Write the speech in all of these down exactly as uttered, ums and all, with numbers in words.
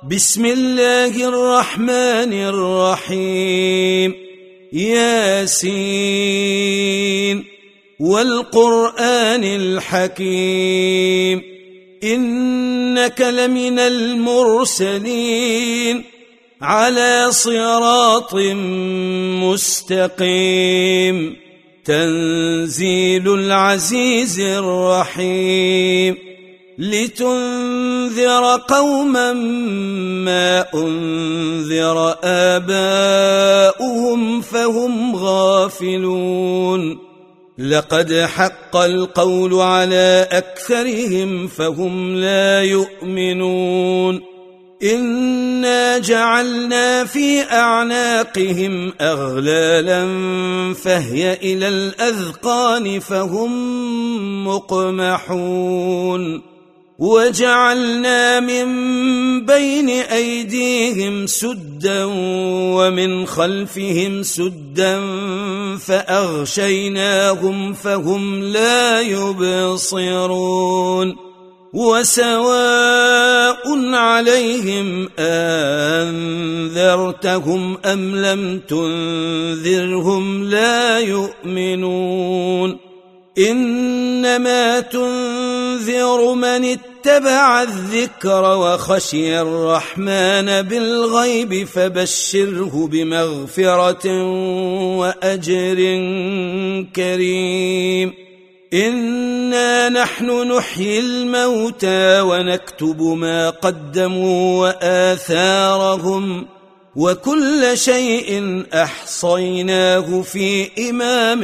بسم الله الرحمن الرحيم. ياسين والقرآن الحكيم، إنك لمن المرسلين على صراط مستقيم. تنزيل العزيز الرحيم، لتنذر قوما ما أنذر آباؤهم فهم غافلون. لقد حق القول على أكثرهم فهم لا يؤمنون. إنا جعلنا في أعناقهم أغلالا فهي إلى الأذقان فهم مقمحون. وجعلنا من بين أيديهم سدا ومن خلفهم سدا فأغشيناهم فهم لا يبصرون. وسواء عليهم أنذرتهم أم لم تنذرهم لا يؤمنون. إنما تنذر من اتبع الذكر وخشي الرحمن بالغيب فبشره بمغفرة وأجر كريم. إنا نحن نحيي الموتى ونكتب ما قدموا وآثارهم وكل شيء أحصيناه في إمام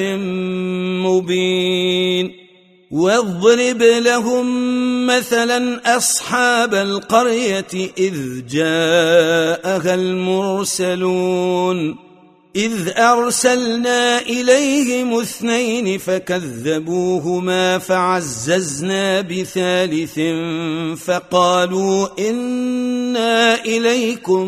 مبين. واضرب لهم مثلا أصحاب القرية إذ جاءها المرسلون إذ أرسلنا إليهم اثنين فكذبوهما فعززنا بثالث فقالوا إنا إليكم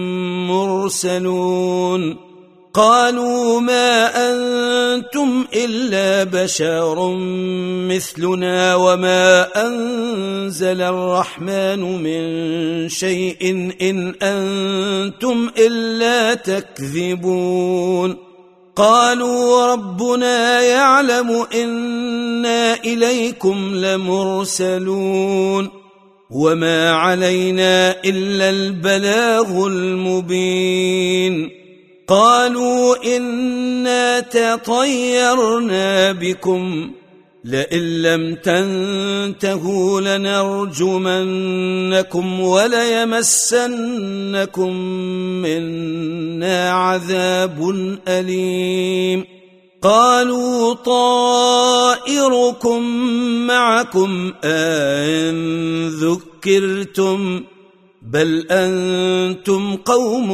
مرسلون. قالوا ما أنتم إلا بشر مثلنا وما أنزل الرحمن من شيء إن أنتم إلا تكذبون. قالوا ربنا يعلم إنا إليكم لمرسلون وما علينا إلا البلاغ المبين. قالوا إنا تطيرنا بكم لئن لم تنتهوا لنرجمنكم وليمسنكم منا عذاب أليم. قالوا طائركم معكم أن ذكرتم بل أنتم قوم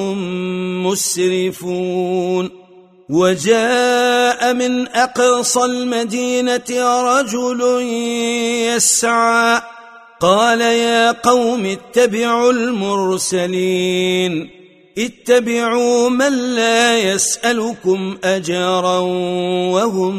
مسرفون. وجاء من أقصى المدينة رجل يسعى قال يا قوم اتبعوا المرسلين اتبعوا من لا يسألكم أجرا وهم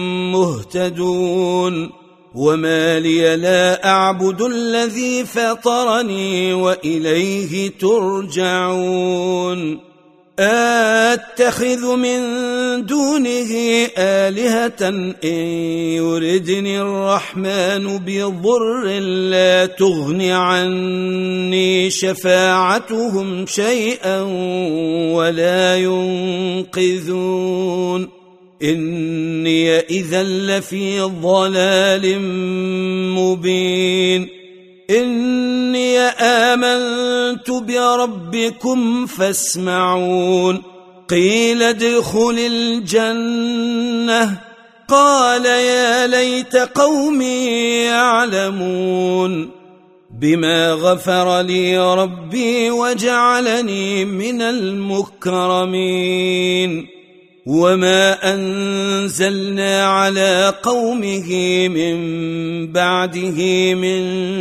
مهتدون. وما لي لا أعبد الذي فطرني وإليه ترجعون. أتخذ من دونه آلهة إن يردني الرحمن بضر لا تغن عني شفاعتهم شيئا ولا ينقذون. إني إذا لفي ضلال مبين. إني آمنت بربكم فاسمعون. قيل ادخل الجنة قال يا ليت قومي يعلمون بما غفر لي ربي وجعلني من المكرمين. وما أنزلنا على قومه من بعده من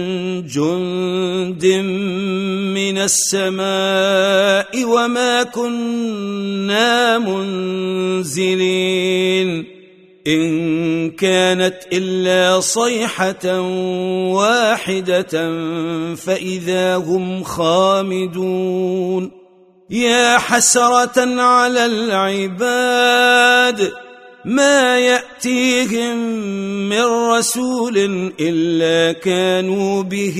جند من السماء وما كنا منزلين. إن كانت إلا صيحة واحدة فإذا هم خامدون يا حسرة على العباد ما يأتيهم من رسول إلا كانوا به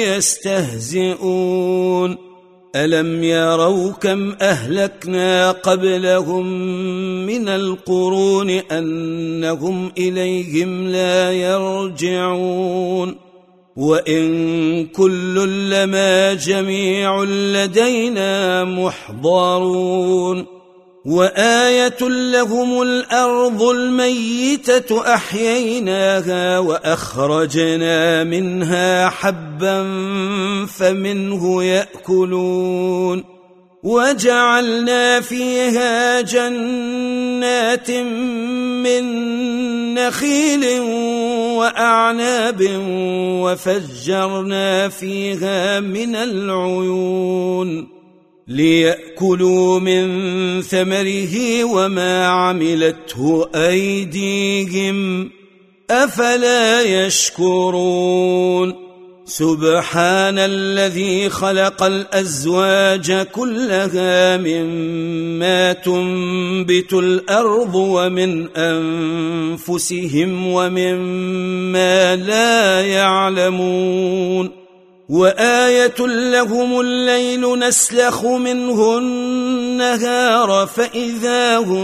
يستهزئون ألم يروا كم أهلكنا قبلهم من القرون أنهم إليهم لا يرجعون وإن كل لما جميع لدينا محضرون وآية لهم الأرض الميتة أحييناها وأخرجنا منها حبا فمنه يأكلون وجعلنا فيها جنات من نخيل وأعناب وفجرنا فيها من العيون ليأكلوا من ثمره وما عملته أيديهم أفلا يشكرون سبحان الذي خلق الأزواج كلها مما تنبت الأرض ومن أنفسهم ومما لا يعلمون وآية لهم الليل نسلخ منه النهار فإذا هم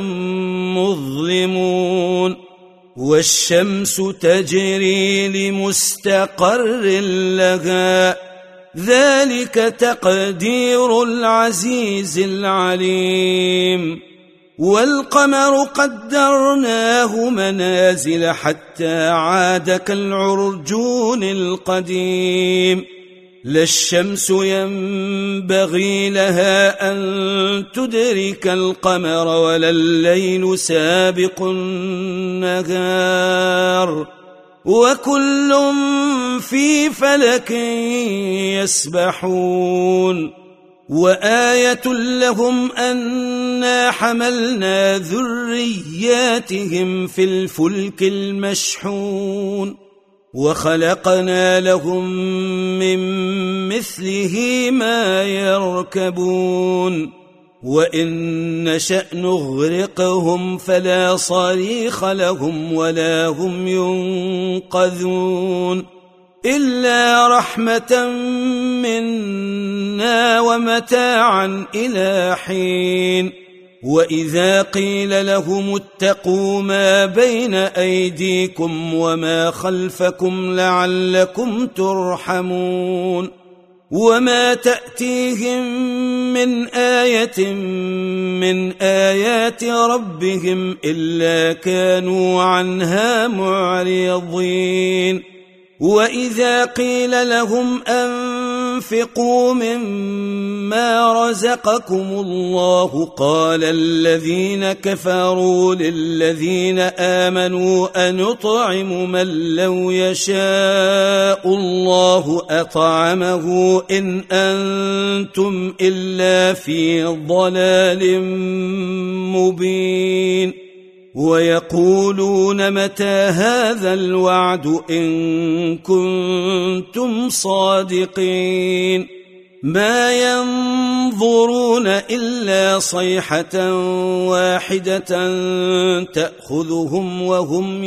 مظلمون والشمس تجري لمستقر لها ذلك تقدير العزيز العليم والقمر قدرناه منازل حتى عاد كالعرجون القديم لا الشمس ينبغي لها أن تدرك القمر ولا الليل سابق النهار وكل في فلك يسبحون وآية لهم أنا حملنا ذرياتهم في الفلك المشحون وخلقنا لهم من مثله ما يركبون وإن نشأ نغرقهم فلا صريخ لهم ولا هم ينقذون إلا رحمة منا ومتاعا إلى حين وإذا قيل لهم اتقوا ما بين أيديكم وما خلفكم لعلكم ترحمون وما تأتيهم من آية من آيات ربهم إلا كانوا عنها معرضين وإذا قيل لهم أنفقوا مما رزقكم الله قال الذين كفروا للذين آمنوا أنطعم من لو يشاء الله أطعمه إن أنتم إلا في ضلال مبين ويقولون متى هذا الوعد إن كنتم صادقين ما ينظرون إلا صيحة واحدة تأخذهم وهم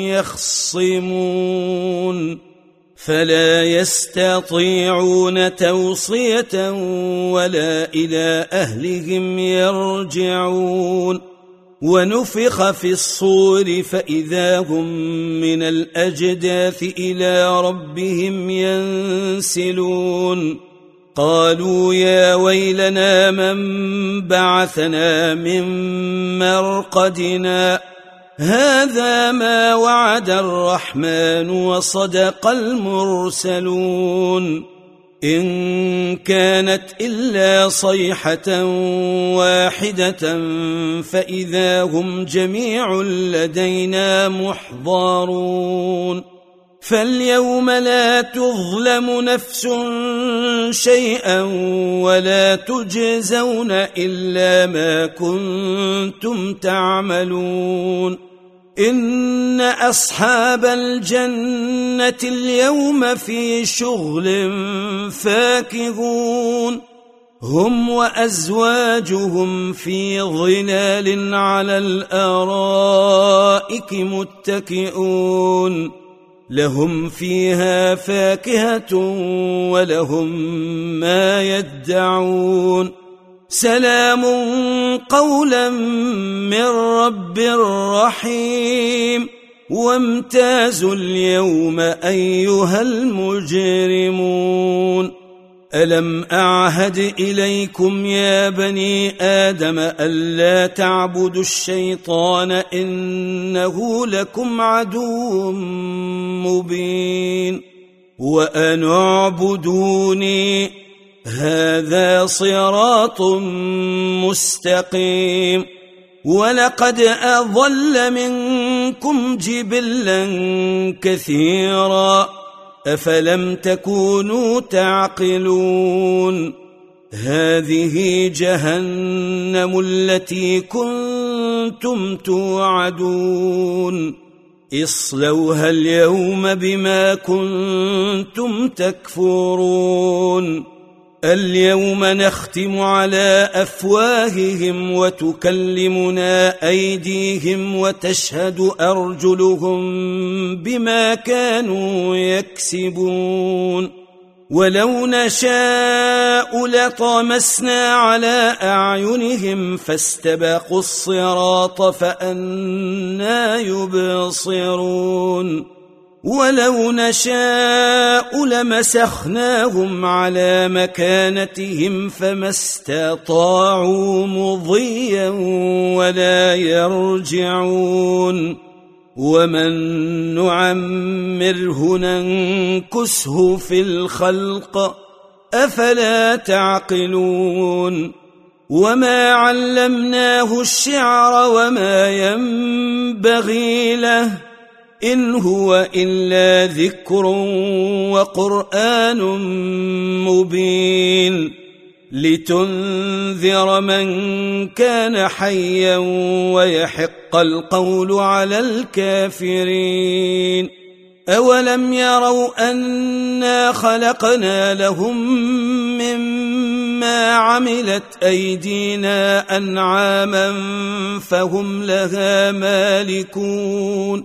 يخصمون فلا يستطيعون توصية ولا إلى أهلهم يرجعون ونفخ في الصور فإذا هم من الأجداث إلى ربهم ينسلون قالوا يا ويلنا من بعثنا من مرقدنا هذا ما وعد الرحمن وصدق المرسلون إن كانت إلا صيحة واحدة فإذا هم جميع لدينا محضرون فاليوم لا تظلم نفس شيئا ولا تجزون إلا ما كنتم تعملون إن أصحاب الجنة اليوم في شغل فاكهون هم وأزواجهم في ظلال على الأرائك متكئون لهم فيها فاكهة ولهم ما يدعون سلام قولا من رب رحيم وامتازوا اليوم أيها المجرمون ألم أعهد إليكم يا بني آدم ألا تعبدوا الشيطان إنه لكم عدو مبين وأن اعبدوني هذا صراط مستقيم ولقد أضل منكم جبلا كثيرا أفلم تكونوا تعقلون هذه جهنم التي كنتم توعدون اصلوها اليوم بما كنتم تكفرون اليوم نختم على أفواههم وتكلمنا أيديهم وتشهد أرجلهم بما كانوا يكسبون ولو نشاء لطمسنا على أعينهم فاستبقوا الصراط فأنى يبصرون ولو نشاء لمسخناهم على مكانتهم فما استطاعوا مضيا ولا يرجعون ومن نعمره ننكسه في الخلق أفلا تعقلون وما علمناه الشعر وما ينبغي له إن هو إلا ذكر وقرآن مبين لتنذر من كان حيا ويحق القول على الكافرين أولم يروا أنا خلقنا لهم مما عملت أيدينا أنعاما فهم لها مالكون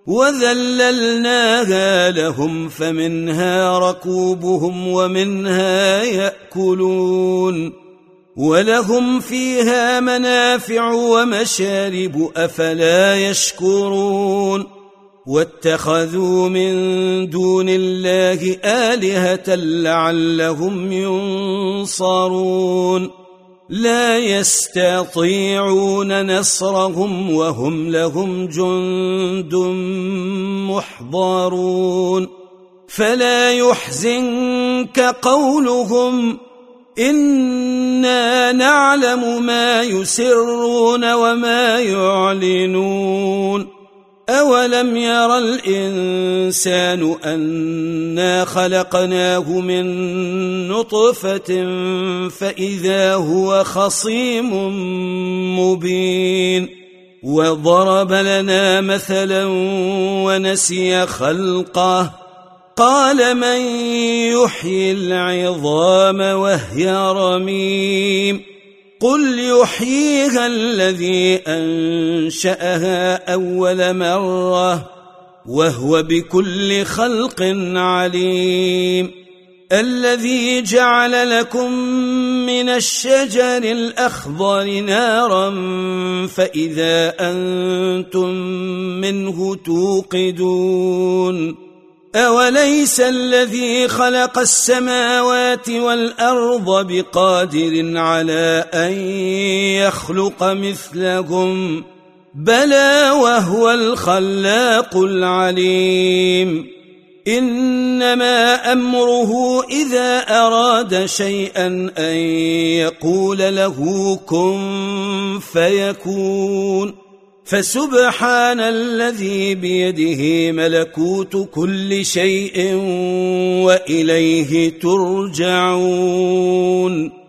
وذللناها لهم فمنها ركوبهم ومنها يأكلون ولهم فيها منافع ومشارب أفلا يشكرون واتخذوا من دون الله آلهة لعلهم ينصرون لا يستطيعون نصرهم وهم لهم جند محضرون فلا يحزنك قولهم إنا نعلم ما يسرون وما يعلنون أولم ير الإنسان أنا خلقناه من نطفة فإذا هو خصيم مبين وضرب لنا مثلا ونسي خلقه قال من يحيي العظام وهي رميم قل يحييها الذي أنشأها أول مرة وهو بكل خلق عليم الذي جعل لكم من الشجر الأخضر نارا فإذا أنتم منه توقدون أوليس الذي خلق السماوات والأرض بقادر على أن يخلق مثلهم بلى وهو الخلاق العليم إنما أمره إذا أراد شيئا أن يقول له كن فيكون فسبحان الذي بيده ملكوت كل شيء وإليه ترجعون